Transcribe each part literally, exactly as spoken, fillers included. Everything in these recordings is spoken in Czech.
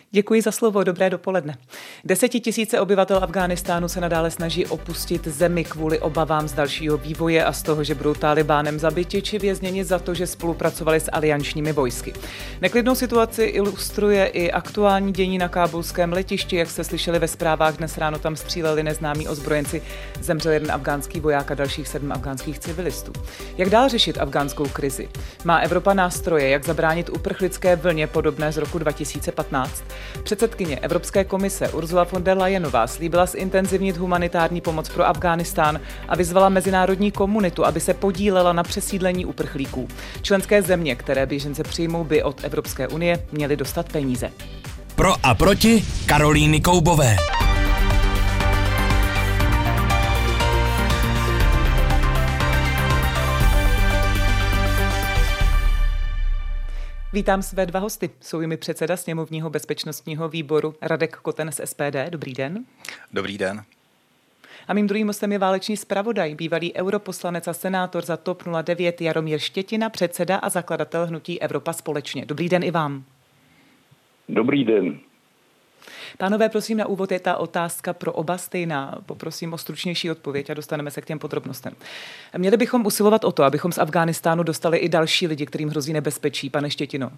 Děkuji za slovo, dobré dopoledne. Desetitisíce obyvatel Afghánistánu se nadále snaží opustit zemi kvůli obavám z dalšího vývoje a z toho, že budou Tálibánem zabiti či vězněni za to, že spolupracovali s aliančními vojsky. Neklidnou situaci ilustruje i aktuální dění na kábulském letišti. Jak jste slyšeli ve zprávách, dnes ráno tam stříleli neznámí ozbrojenci, zemřel jeden afghánský voják a dalších sedm afghánských civilistů. Jak dál řešit afghánskou krizi? Má Evropa nástroje, jak zabránit uprchlické vlně podobné z roku dva tisíce patnáct? Předsedkyně Evropské komise Ursula von der Leyenová slíbila zintenzivnit humanitární pomoc pro Afghánistán a vyzvala mezinárodní komunitu, aby se podílela na přesídlení uprchlíků. Členské země, které běžence přijmou, by od Evropské unie měly dostat peníze. Pro a proti Karolíny Koubové. Vítám své dva hosty. Jsou jimi předseda sněmovního bezpečnostního výboru Radek Koten z S P D. Dobrý den. Dobrý den. A mým druhým hostem je válečný zpravodaj, bývalý europoslanec a senátor za TOP nula devět Jaromír Štětina, předseda a zakladatel hnutí Evropa společně. Dobrý den i vám. Dobrý den. Pánové, prosím, na úvod je ta otázka pro oba stejná. Poprosím o stručnější odpověď a dostaneme se k těm podrobnostem. Měli bychom usilovat o to, abychom z Afghánistánu dostali i další lidi, kterým hrozí nebezpečí. Pane Štětino.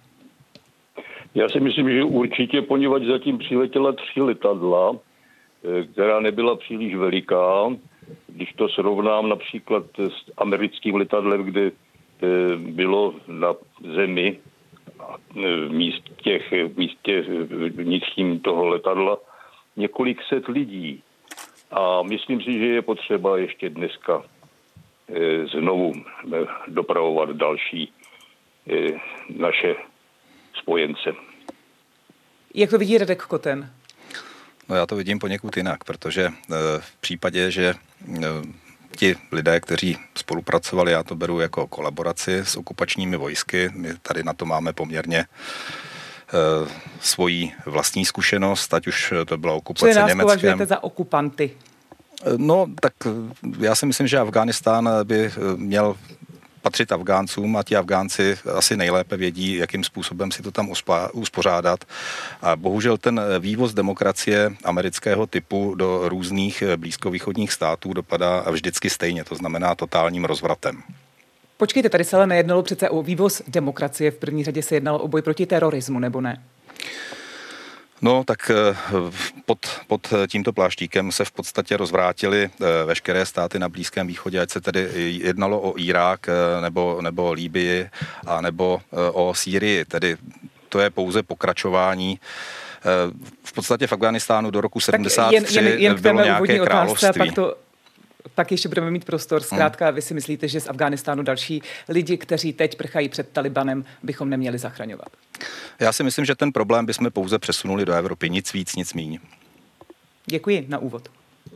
Já si myslím, že určitě, poněvadž zatím přiletěla tři letadla, která nebyla příliš veliká. Když to srovnám například s americkým letadlem, kde bylo na zemi v místě, v místě vnitřním toho letadla několik set lidí. A myslím si, že je potřeba ještě dneska znovu dopravovat další naše spojence. Jak to vidí Radek Koten? No já to vidím poněkud jinak, protože v případě, že ti lidé, kteří spolupracovali, já to beru jako kolaboraci s okupačními vojsky, my tady na to máme poměrně uh, svoji vlastní zkušenost, ať už to byla okupace Německem. Co nás považujete za okupanty? No, tak já si myslím, že Afghánistán by měl patřit Afgáncům a ti Afgánci asi nejlépe vědí, jakým způsobem si to tam uspořádat. A bohužel ten vývoz demokracie amerického typu do různých blízkovýchodních států dopadá vždycky stejně, to znamená totálním rozvratem. Počkejte, tady se ale nejednalo přece o vývoz demokracie, v první řadě se jednalo o boj proti terorismu, nebo ne? No, tak pod, pod tímto pláštíkem se v podstatě rozvrátily veškeré státy na Blízkém východě, ať se tedy jednalo o Irák nebo, nebo Libyi a nebo o Sýrii, tedy to je pouze pokračování. V podstatě v Afghánistánu do roku sedmdesát tři jen, jen, jen bylo nějaké království. Pak, to, pak ještě budeme mít prostor. Zkrátka, hmm. vy si myslíte, že z Afghánistánu další lidi, kteří teď prchají před Talibanem, bychom neměli zachraňovat? Já si myslím, že ten problém bychom pouze přesunuli do Evropy. Nic víc, nic míň. Děkuji na úvod.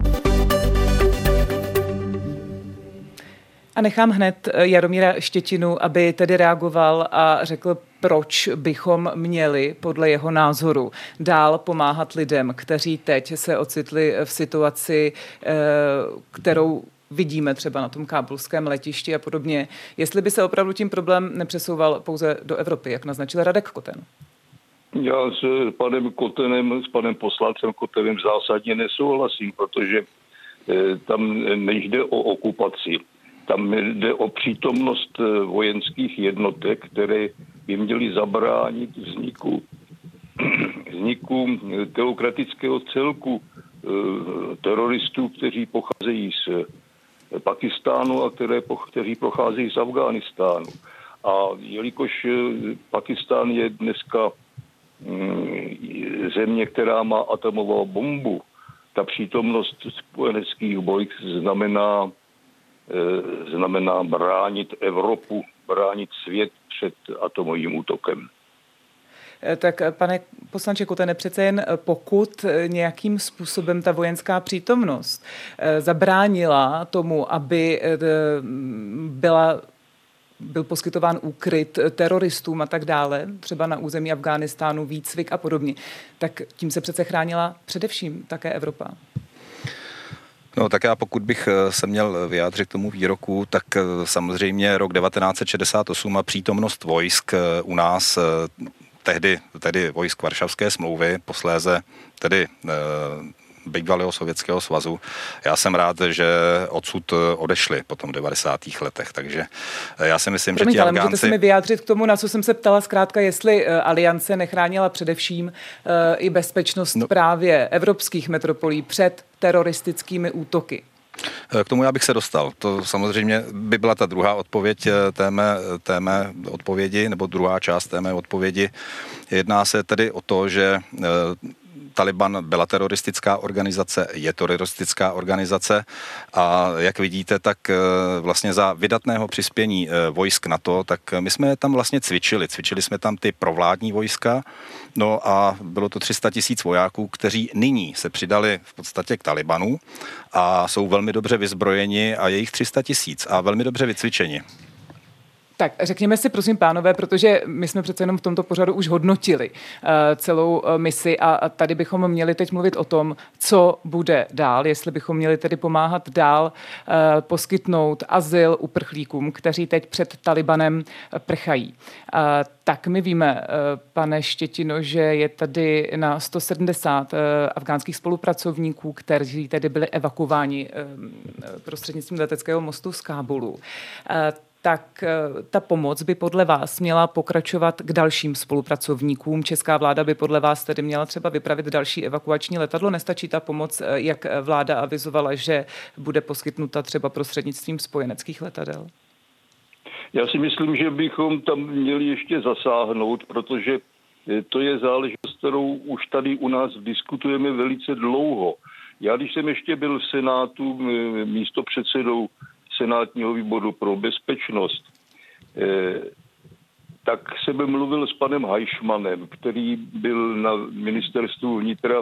A nechám hned Jaromíra Štětinu, aby tedy reagoval a řekl, proč bychom měli podle jeho názoru dál pomáhat lidem, kteří teď se ocitli v situaci, kterou vidíme třeba na tom kábulském letišti a podobně. Jestli by se opravdu tím problém nepřesouval pouze do Evropy, jak naznačil Radek Koten. Já s panem Kotenem, s panem poslancem Kotenem zásadně nesouhlasím, protože tam nejde o okupaci. Tam jde o přítomnost vojenských jednotek, které by měly zabránit vzniku, vzniku teokratického celku teroristů, kteří pocházejí z Pakistánu a které, kteří pocházejí z Afghánistánu. A jelikož Pakistán je dneska země, která má atomovou bombu, ta přítomnost spojeneckých vojsk znamená, znamená bránit Evropu, bránit svět před atomovým útokem. Tak pane poslanče Kotene, přece jen pokud nějakým způsobem ta vojenská přítomnost zabránila tomu, aby byla, byl poskytován úkryt teroristům a tak dále, třeba na území Afghánistánu, výcvik a podobně, tak tím se přece chránila především také Evropa. No tak já pokud bych se měl vyjádřit k tomu výroku, tak samozřejmě rok devatenáct set šedesát osm a přítomnost vojsk u nás tehdy, tehdy vojsk Varšavské smlouvy, posléze tedy bývalého Sovětského svazu. Já jsem rád, že odsud odešli po tom devadesátých letech, takže já si myslím, Promiňte, že ti ale Afgánci... můžete se mi vyjádřit k tomu, na co jsem se ptala zkrátka, jestli Aliance nechránila především uh, i bezpečnost no. právě evropských metropolí před teroristickými útoky. K tomu já bych se dostal. To samozřejmě by byla ta druhá odpověď té mé, té mé odpovědi, nebo druhá část té mé odpovědi. Jedná se tedy o to, že Taliban byla teroristická organizace, je teroristická organizace a jak vidíte, tak vlastně za vydatného přispění vojsk NATO, tak my jsme tam vlastně cvičili. Cvičili jsme tam ty provládní vojska, no a bylo to tři sta tisíc vojáků, kteří nyní se přidali v podstatě k Talibanu a jsou velmi dobře vyzbrojeni a je jich tři sta tisíc a velmi dobře vycvičeni. Tak řekněme si, prosím, pánové, protože my jsme přece jenom v tomto pořadu už hodnotili uh, celou uh, misi a, a tady bychom měli teď mluvit o tom, co bude dál, jestli bychom měli tedy pomáhat dál uh, poskytnout azyl uprchlíkům, kteří teď před Talibanem uh, prchají. Uh, tak my víme, uh, pane Štětino, že je tady na sto sedmdesát uh, afgánských spolupracovníků, kteří tedy byli evakuováni uh, prostřednictvím leteckého mostu z Kábulu. Uh, tak ta pomoc by podle vás měla pokračovat k dalším spolupracovníkům. Česká vláda by podle vás tedy měla třeba vypravit další evakuační letadlo. Nestačí ta pomoc, jak vláda avizovala, že bude poskytnuta třeba prostřednictvím spojeneckých letadel? Já si myslím, že bychom tam měli ještě zasáhnout, protože to je záležitost, kterou už tady u nás diskutujeme velice dlouho. Já, když jsem ještě byl v Senátu místopředsedou Senátního výboru pro bezpečnost, eh, tak jsem mluvil s panem Hajšmanem, který byl na ministerstvu vnitra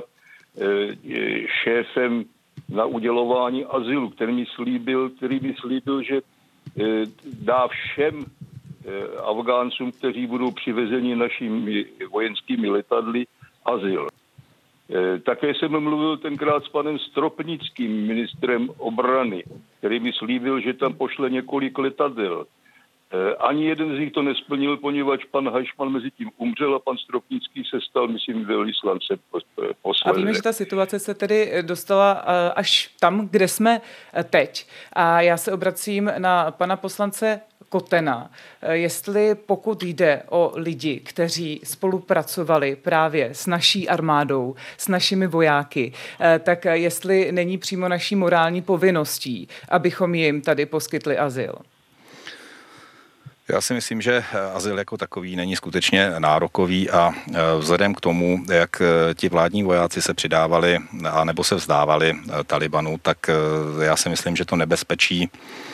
eh, šéfem na udělování azylu, který mi slíbil, který mi slíbil, že eh, dá všem eh, Afgáncům, kteří budou přivezeni našimi vojenskými letadly, azyl. Také jsem mluvil tenkrát s panem Stropnickým, ministrem obrany, který mi slíbil, že tam pošle několik letadel. Ani jeden z nich to nesplnil, poněvadž pan Hajšman mezi tím umřel a pan Stropnický se stal, myslím, velvyslancem posledně. A víme, že ta situace se tedy dostala až tam, kde jsme teď. A já se obracím na pana poslance Kotena. Jestli pokud jde o lidi, kteří spolupracovali právě s naší armádou, s našimi vojáky, tak jestli není přímo naší morální povinností, abychom jim tady poskytli azyl. Já si myslím, že azyl jako takový není skutečně nárokový a vzhledem k tomu, jak ti vládní vojáci se přidávali a nebo se vzdávali Talibanu, tak já si myslím, že to nebezpečí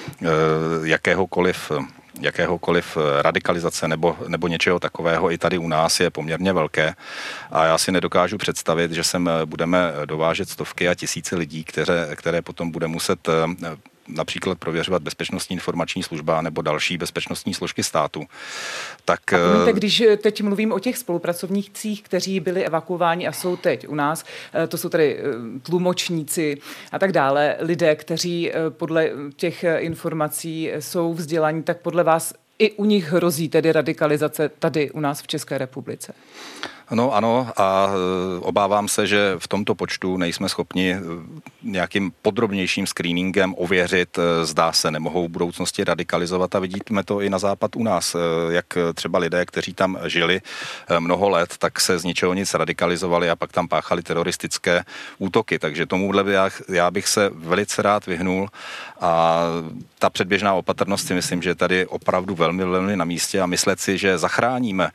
jakéhokoliv jakéhokoliv radikalizace nebo, nebo něčeho takového i tady u nás je poměrně velké a já si nedokážu představit, že sem budeme dovážet stovky a tisíce lidí, které, které potom bude muset například prověřovat bezpečnostní informační služba nebo další bezpečnostní složky státu. Tak, a promiňte, když teď mluvím o těch spolupracovnících, kteří byli evakuováni a jsou teď u nás, to jsou tedy tlumočníci a tak dále, lidé, kteří podle těch informací jsou vzdělaní, tak podle vás i u nich hrozí tedy radikalizace tady u nás v České republice? No ano a obávám se, že v tomto počtu nejsme schopni nějakým podrobnějším screeningem ověřit, zdá se nemohou v budoucnosti radikalizovat a vidíme to i na západ u nás, jak třeba lidé, kteří tam žili mnoho let, tak se z ničeho nic radikalizovali a pak tam páchali teroristické útoky, takže tomuhle já, já bych se velice rád vyhnul a ta předběžná opatrnost si myslím, že je tady opravdu velmi, velmi na místě a myslet si, že zachráníme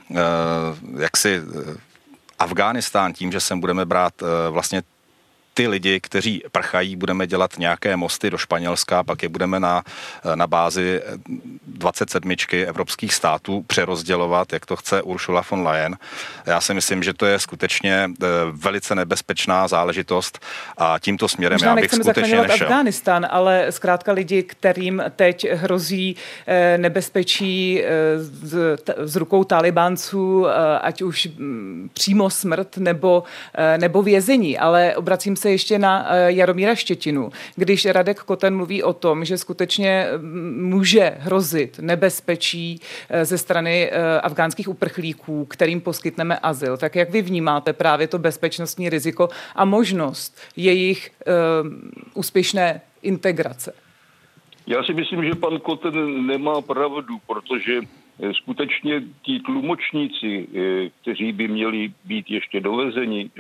jaksi Afghánistán tím, že sem budeme brát vlastně ty lidi, kteří prchají, budeme dělat nějaké mosty do Španělska, pak je budeme na, na bázi dvacet sedm evropských států přerozdělovat, jak to chce Ursula von Leyen. Já si myslím, že to je skutečně velice nebezpečná záležitost a tímto směrem Možná já bych skutečně nešel. Afghánistán, ale zkrátka lidi, kterým teď hrozí nebezpečí z, z rukou Talibánců, ať už přímo smrt nebo, nebo vězení, ale obracím se se ještě na Jaromíra Štětinu. Když Radek Koten mluví o tom, že skutečně může hrozit nebezpečí ze strany afgánských uprchlíků, kterým poskytneme azyl, tak jak vy vnímáte právě to bezpečnostní riziko a možnost jejich uh, úspěšné integrace? Já si myslím, že pan Koten nemá pravdu, protože skutečně ti tlumočníci, kteří by měli být ještě dovezeni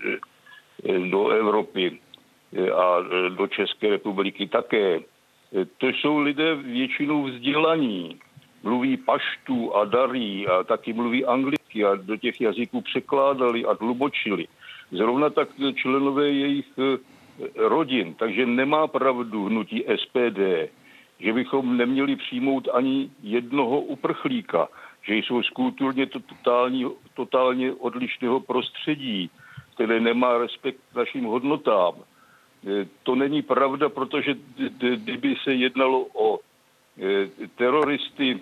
do Evropy a do České republiky také, to jsou lidé většinou vzdělaní. Mluví paštu a darí a taky mluví anglicky a do těch jazyků překládali a tlumočili. Zrovna tak členové jejich rodin. Takže nemá pravdu hnutí S P D, že bychom neměli přijmout ani jednoho uprchlíka, že jsou z kulturně totální, totálně odlišného prostředí, které nemá respekt k našim hodnotám. To není pravda, protože kdyby se jednalo o teroristy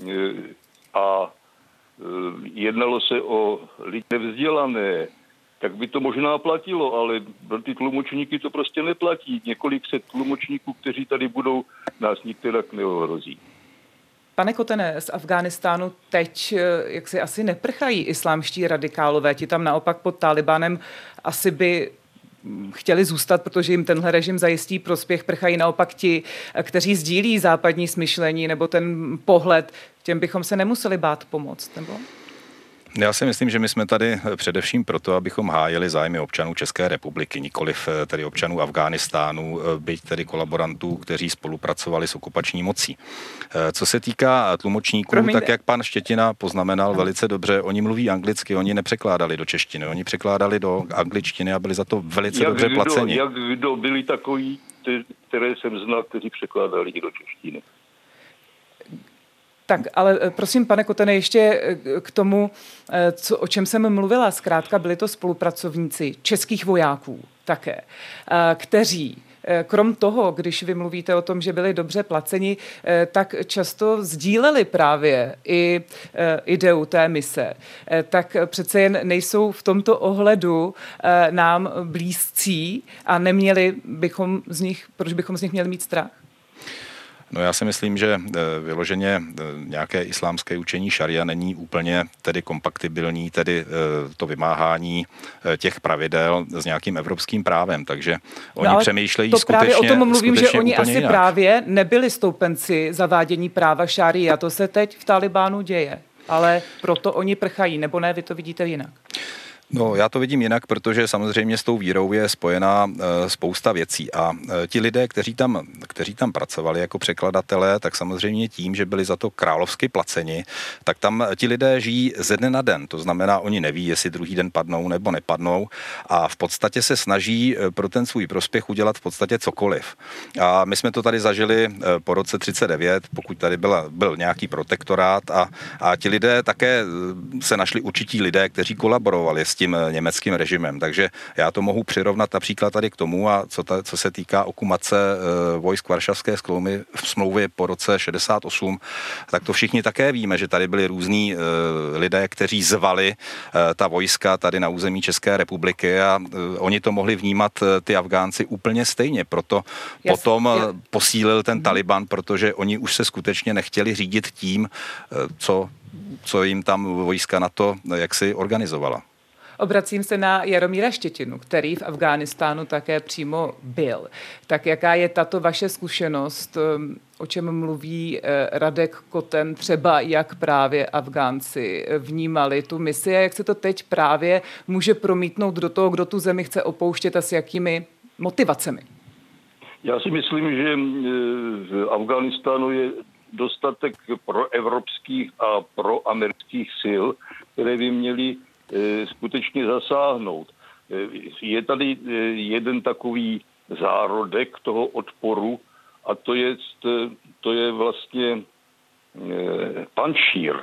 a jednalo se o lidi nevzdělané, tak by to možná platilo, ale pro ty tlumočníky to prostě neplatí. Několik set tlumočníků, kteří tady budou, nás nikterak neohrozí. Pane Kotene, z Afghánistánu teď jak si asi neprchají islámští radikálové, ti tam naopak pod Talibánem asi by chtěli zůstat, protože jim tenhle režim zajistí prospěch, prchají naopak ti, kteří sdílí západní smyšlení nebo ten pohled, těm bychom se nemuseli bát pomoct, nebo? Já si myslím, že my jsme tady především proto, abychom hájili zájmy občanů České republiky, nikoliv tedy občanů Afghánistánu, byť tedy kolaborantů, kteří spolupracovali s okupační mocí. Co se týká tlumočníků, Promiňte. tak jak pan Štětina poznamenal no. velice dobře, oni mluví anglicky, oni nepřekládali do češtiny, oni překládali do angličtiny a byli za to velice jak dobře kdo, placeni. Jak kdo byli takoví, které jsem znal, kteří překládali do češtiny. Tak, ale prosím, pane Kotene, ještě k tomu, co, o čem jsem mluvila. Zkrátka byli to spolupracovníci českých vojáků také, kteří krom toho, když vy mluvíte o tom, že byli dobře placeni, tak často sdíleli právě i ideu té mise. Tak přece jen nejsou v tomto ohledu nám blízcí a neměli bychom z nich, proč bychom z nich měli mít strach? No já si myslím, že vyloženě nějaké islámské učení šaria není úplně tedy kompatibilní, tedy to vymáhání těch pravidel s nějakým evropským právem, takže oni no, přemýšlejí to skutečně právě o tom mluvím, že oni asi jinak. Právě nebyli stoupenci zavádění práva šaria, to se teď v Talibánu děje, ale proto oni prchají, nebo ne, vy to vidíte jinak? No, já to vidím jinak, protože samozřejmě s tou vírou je spojená e, spousta věcí a e, ti lidé, kteří tam, kteří tam pracovali jako překladatelé, tak samozřejmě tím, že byli za to královsky placeni, tak tam ti lidé žijí ze dne na den, to znamená, oni neví, jestli druhý den padnou nebo nepadnou a v podstatě se snaží pro ten svůj prospěch udělat v podstatě cokoliv. A my jsme to tady zažili po roce třicet devět, pokud tady byla, byl nějaký protektorát a, a ti lidé také se našli určití lidé, kteří kolaborovali s tím německým režimem. Takže já to mohu přirovnat například tady k tomu, a co, ta, co se týká okupace e, vojsk Varšavské smlouvy, smlouvy po roce šedesát osm, tak to všichni také víme, že tady byli různí e, lidé, kteří zvali e, ta vojska tady na území České republiky a e, oni to mohli vnímat e, ty Afgánci úplně stejně. Proto yes, potom yeah. posílil ten Taliban, protože oni už se skutečně nechtěli řídit tím, e, co, co jim tam vojska NATO jaksi organizovala. Obracím se na Jaromíra Štětinu, který v Afghánistánu také přímo byl. Tak jaká je tato vaše zkušenost, o čem mluví Radek Koten, třeba jak právě Afgánci vnímali tu misi a jak se to teď právě může promítnout do toho, kdo tu zemi chce opouštět a s jakými motivacemi? Já si myslím, že v Afghánistánu je dostatek proevropských a proamerických sil, které by měly skutečně zasáhnout. Je tady jeden takový zárodek toho odporu a to je, to je vlastně Panšír.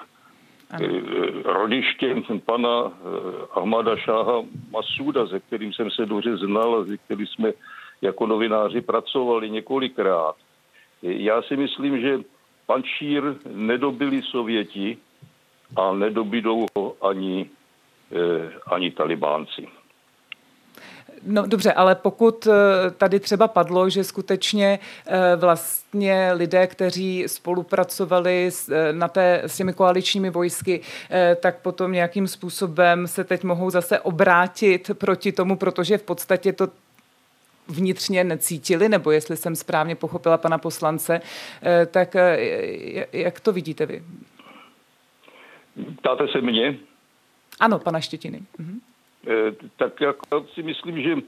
Rodiště pana Ahmada Šáha Masúda, se kterým jsem se dobře znal a se kterým jsme jako novináři pracovali několikrát. Já si myslím, že Panšír nedobili Sověti a nedobydou ho ani ani Talibánci. No dobře, ale pokud tady třeba padlo, že skutečně vlastně lidé, kteří spolupracovali s, na té, s těmi koaličními vojsky, tak potom nějakým způsobem se teď mohou zase obrátit proti tomu, protože v podstatě to vnitřně necítili, nebo jestli jsem správně pochopila pana poslance, tak jak to vidíte vy? Ptáte se mě? Ano, pana Štětiny. Mhm. Tak já si myslím, že,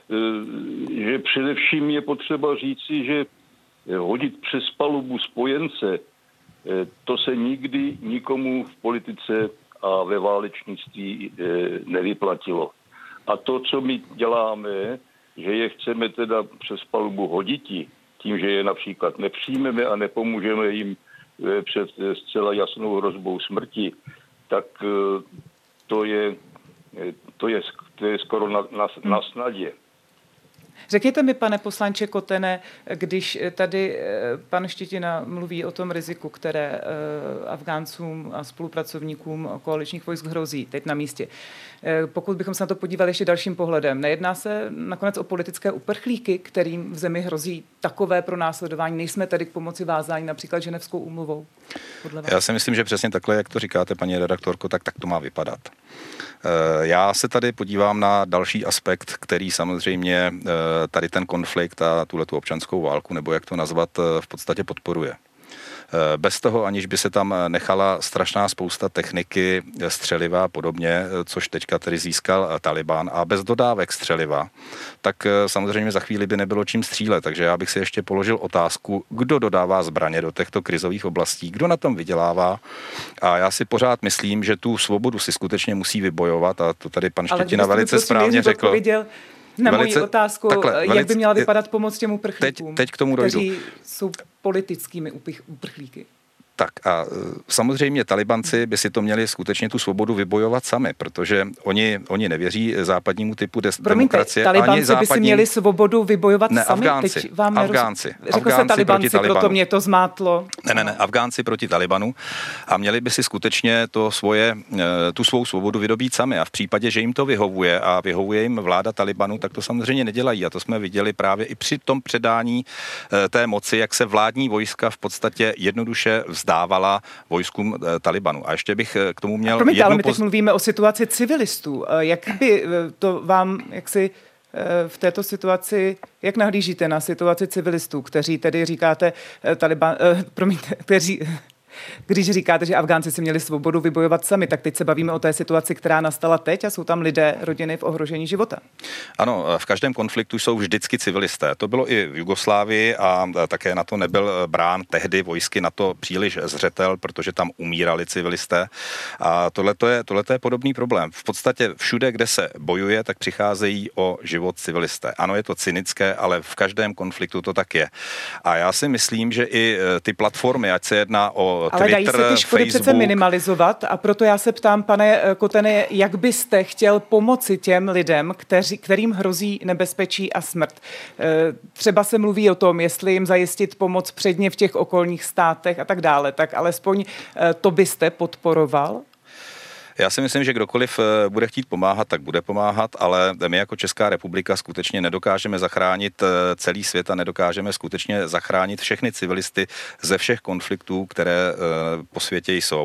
že především je potřeba říci, že hodit přes palubu spojence, to se nikdy nikomu v politice a ve válečnictví nevyplatilo. A to, co my děláme, že je chceme teda přes palubu hoditi, tím, že je například nepřijmeme a nepomůžeme jim před zcela jasnou hrozbou smrti, tak to je, to je, to je skoro na, na, na snadě. Řekněte mi, pane poslanče Kotene, když tady pan Štětina mluví o tom riziku, které Afgáncům a spolupracovníkům koaličních vojsk hrozí teď na místě. Pokud bychom se na to podívali ještě dalším pohledem, nejedná se nakonec o politické uprchlíky, kterým v zemi hrozí takové pronásledování? Nejsme tedy k pomoci vázání například Ženevskou úmluvou? Já si myslím, že přesně takhle, jak to říkáte, paní redaktorko, tak tak to má vypadat. Já se tady podívám na další aspekt, který samozřejmě tady ten konflikt a tuhletu občanskou válku, nebo jak to nazvat, v podstatě podporuje. Bez toho, aniž by se tam nechala strašná spousta techniky, střeliva a podobně, což teďka tedy získal Taliban, a bez dodávek střeliva, tak samozřejmě za chvíli by nebylo čím střílet. Takže já bych si ještě položil otázku, kdo dodává zbraně do těchto krizových oblastí, kdo na tom vydělává. A já si pořád myslím, že tu svobodu si skutečně musí vybojovat, a to tady pan Štětina velice správně řekl. Odpověděl na velice, moji otázku, takhle, velice, jak by měla vypadat pomoc těm uprchlíkům, teď, teď k tomu dojdu. Kteří jsou politickými uprchlíky. Tak a samozřejmě Talibanci by si to měli skutečně tu svobodu vybojovat sami, protože oni, oni nevěří západnímu typu des- Promiňte, demokracie. Talibanci ani západní... by si měli svobodu vybojovat ne, sami? Afgánci, Teď vám Afgánci. Neroz... Řekl Afgánci se Talibanci, proti proto mě to zmátlo. Ne, ne, ne, Afgánci proti Talibanu, a měli by si skutečně to svoje, tu svou svobodu vydobít sami, a v případě, že jim to vyhovuje a vyhovuje jim vláda Talibanu, tak to samozřejmě nedělají, a to jsme viděli právě i při tom předání té moci, jak se vládní vojska v podstatě jednoduše vzdávala vojskům Talibanu. A ještě bych k tomu měl Promiňte, jednu ale my teď poz... mluvíme o situaci civilistů. Jak by to vám, jak si v této situaci, jak nahlížíte na situaci civilistů, kteří tedy říkáte, Taliban, promiňte, kteří... Když říkáte, že Afgánci si měli svobodu vybojovat sami, tak teď se bavíme o té situaci, která nastala teď, a jsou tam lidé, rodiny v ohrožení života. Ano, v každém konfliktu jsou vždycky civilisté. To bylo i v Jugoslávii a také na to nebyl brán tehdy vojsky na to příliš zřetel, protože tam umírali civilisté. A tohleto je, tohleto je podobný problém. V podstatě všude, kde se bojuje, tak přicházejí o život civilisté. Ano, je to cynické, ale v každém konfliktu to tak je. A já si myslím, že i ty platformy, ať se jedná o ale Twitter, dají se ty škody Facebook. přece minimalizovat, a proto já se ptám, pane Kotene, jak byste chtěl pomoci těm lidem, kteří, kterým hrozí nebezpečí a smrt? Třeba se mluví o tom, jestli jim zajistit pomoc předně v těch okolních státech a tak dále, tak alespoň to byste podporoval? Já si myslím, že kdokoliv bude chtít pomáhat, tak bude pomáhat, ale my jako Česká republika skutečně nedokážeme zachránit celý svět a nedokážeme skutečně zachránit všechny civilisty ze všech konfliktů, které po světě jsou.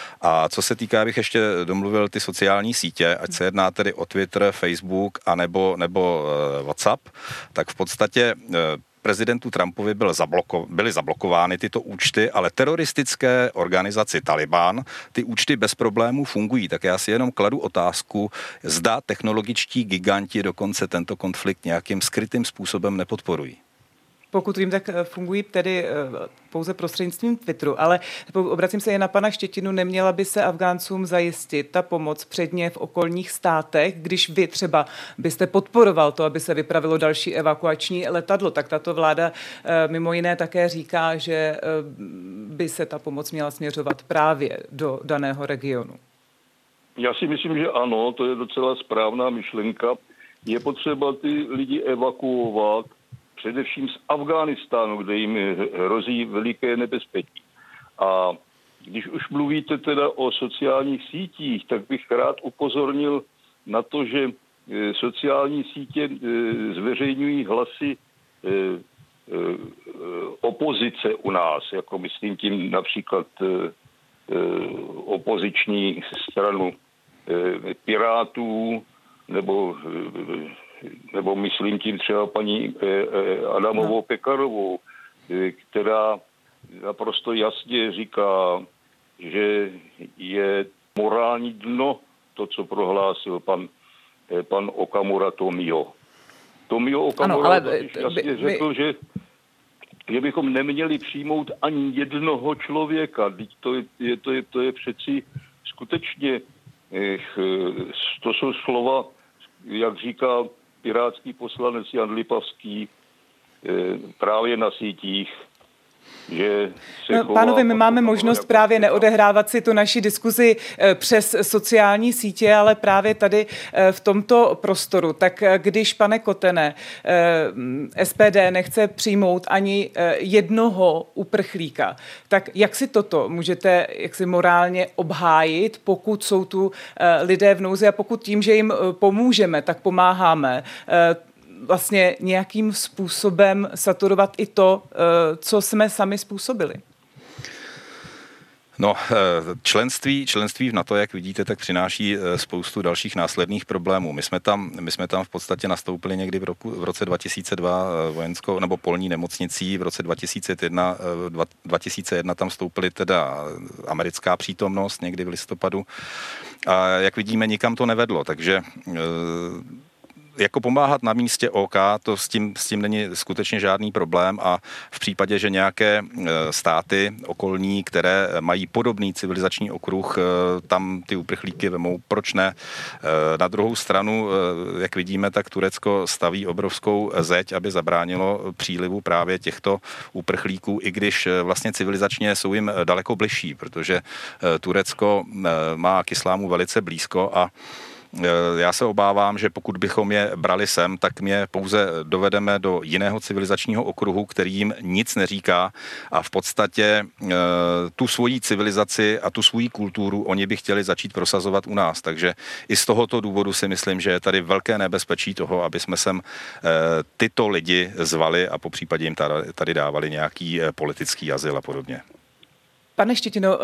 A co se týká, bych ještě domluvil ty sociální sítě, ať se jedná tedy o Twitter, Facebook a nebo, nebo WhatsApp, tak v podstatě prezidentu Trumpovi byl zabloko, byly zablokovány tyto účty, ale teroristické organizaci Taliban ty účty bez problémů fungují. Tak já si jenom kladu otázku, zda technologičtí giganti dokonce tento konflikt nějakým skrytým způsobem nepodporují. Pokud vím, tak fungují tedy pouze prostřednictvím Twitteru, ale obracím se jen na pana Štětinu, neměla by se Afgáncům zajistit ta pomoc předně v okolních státech, když vy třeba byste podporoval to, aby se vypravilo další evakuační letadlo, tak tato vláda mimo jiné také říká, že by se ta pomoc měla směřovat právě do daného regionu. Já si myslím, že ano, to je docela správná myšlenka. Je potřeba ty lidi evakuovat především z Afghánistánu, kde jim hrozí veliké nebezpečí. A když už mluvíte teda o sociálních sítích, tak bych rád upozornil na to, že sociální sítě zveřejňují hlasy opozice u nás, jako myslím tím například opoziční stranu Pirátů, nebo, nebo myslím tím třeba paní Adamovou Pekarovou, která naprosto jasně říká, že je morální dno to, co prohlásil pan, pan Okamura Tomio. Tomio Okamura ano, ale, jasně by, řekl, by... že, že bychom neměli přijmout ani jednoho člověka. To je, to je, to je přeci skutečně, to jsou slova, jak říká pirátský poslanec Jan Lipavský, právě na sítích, že no, pánovi, my máme možnost jako právě neodehrávat si tu naši diskuzi přes sociální sítě, ale právě tady v tomto prostoru. Tak když, pane Kotene, S P D nechce přijmout ani jednoho uprchlíka, tak jak si toto můžete jaksi morálně obhájit, pokud jsou tu lidé v nouzi a pokud tím, že jim pomůžeme, tak pomáháme, vlastně nějakým způsobem saturovat i to, co jsme sami způsobili? No, členství, členství v NATO, jak vidíte, tak přináší spoustu dalších následných problémů. My jsme tam, my jsme tam v podstatě nastoupili někdy v, roku, v roce dva tisíce dva vojenskou nebo polní nemocnicí, v roce dva tisíce jedna, dva tisíce jedna tam vstoupily teda americká přítomnost někdy v listopadu. A jak vidíme, nikam to nevedlo, takže jako pomáhat na místě OK, to s tím, s tím není skutečně žádný problém a v případě, že nějaké státy okolní, které mají podobný civilizační okruh, tam ty uprchlíky vemou, proč ne? Na druhou stranu, jak vidíme, tak Turecko staví obrovskou zeď, aby zabránilo přílivu právě těchto uprchlíků, i když vlastně civilizačně jsou jim daleko bližší, protože Turecko má k islámu velice blízko a já se obávám, že pokud bychom je brali sem, tak mě pouze dovedeme do jiného civilizačního okruhu, který jim nic neříká a v podstatě tu svoji civilizaci a tu svoji kulturu oni by chtěli začít prosazovat u nás. Takže i z tohoto důvodu si myslím, že je tady velké nebezpečí toho, aby jsme sem tyto lidi zvali a popřípadě jim tady dávali nějaký politický azyl a podobně. Pane Štětino,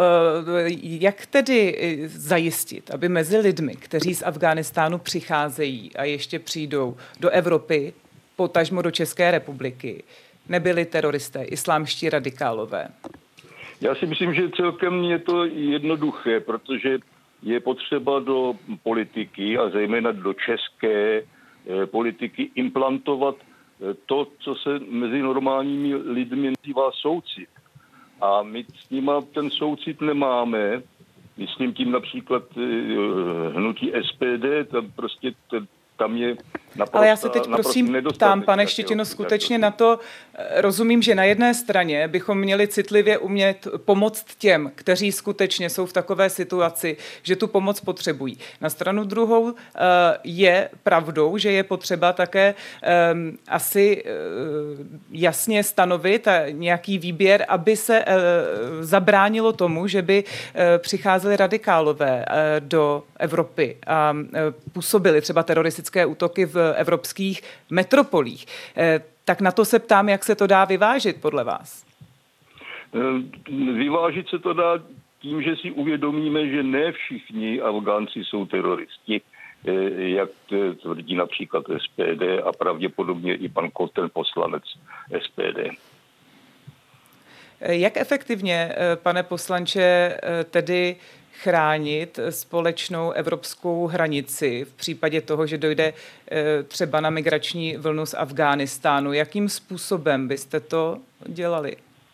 jak tedy zajistit, aby mezi lidmi, kteří z Afghánistánu přicházejí a ještě přijdou do Evropy, potažmo do České republiky, nebyli teroristé, islámští radikálové? Já si myslím, že celkem je to jednoduché, protože je potřeba do politiky a zejména do české politiky implantovat to, co se mezi normálními lidmi nazývá soucit. A my s nima ten soucit nemáme. Myslím tím například hnutí S P D, tam prostě ten, tam je naprosto. Ale já se teď prosím ptám, pane Štětino, skutečně na to rozumím, že na jedné straně bychom měli citlivě umět pomoct těm, kteří skutečně jsou v takové situaci, že tu pomoc potřebují. Na stranu druhou je pravdou, že je potřeba také asi jasně stanovit nějaký výběr, aby se zabránilo tomu, že by přicházeli radikálové do Evropy a působili třeba teroristické útoky v evropských metropolích. Tak na to se ptám, jak se to dá vyvážit podle vás? Vyvážit se to dá tím, že si uvědomíme, že ne všichni Afgánci jsou teroristi, jak tvrdí například S P D a pravděpodobně i pan Koten, poslanec S P D. Jak efektivně, pane poslanče, tedy chránit společnou evropskou hranici v případě toho, že dojde třeba na migrační vlnu z Afghánistánu? Jakým způsobem byste to dělali?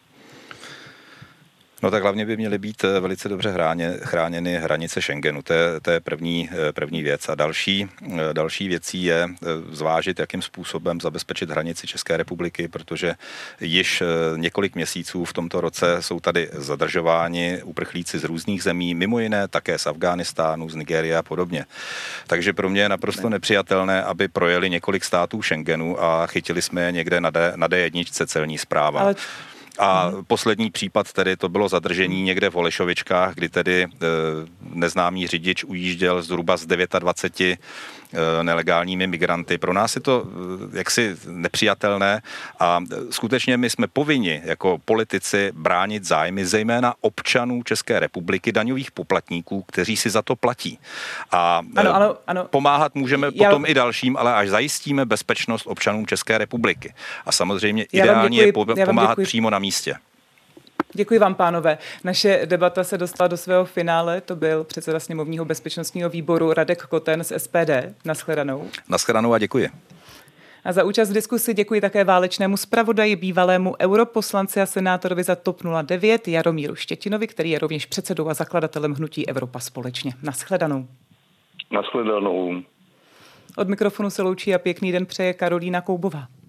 No tak hlavně by měly být velice dobře chráně, chráněny hranice Schengenu. To je, to je první, první věc. A další, další věcí je zvážit, jakým způsobem zabezpečit hranici České republiky, protože již několik měsíců v tomto roce jsou tady zadržováni uprchlíci z různých zemí, mimo jiné také z Afghánistánu, z Nigérie a podobně. Takže pro mě je naprosto nepřijatelné, aby projeli několik států Schengenu a chytili jsme je někde na D, na D jedna celní správa. Ale... A poslední případ tedy to bylo zadržení někde v Holešovičkách, kdy tedy neznámý řidič ujížděl zhruba z dvacet devět nelegálními migranty. Pro nás je to jaksi nepřijatelné a skutečně my jsme povinni jako politici bránit zájmy zejména občanů České republiky, daňových poplatníků, kteří si za to platí. A ano, ano, ano. pomáhat můžeme Já... potom i dalším, ale až zajistíme bezpečnost občanům České republiky. A samozřejmě ideálně je pomáhat přímo na místě. Děkuji vám, pánové. Naše debata se dostala do svého finále. To byl předseda sněmovního bezpečnostního výboru Radek Koten z S P D. Naschledanou. Naschledanou a děkuji. A za účast v diskusi děkuji také válečnému zpravodaji, bývalému europoslanci a senátorovi za TOP nula devět Jaromíru Štětinovi, který je rovněž předsedou a zakladatelem hnutí Evropa společně. Naschledanou. Naschledanou. Od mikrofonu se loučí a pěkný den přeje Karolína Koubová.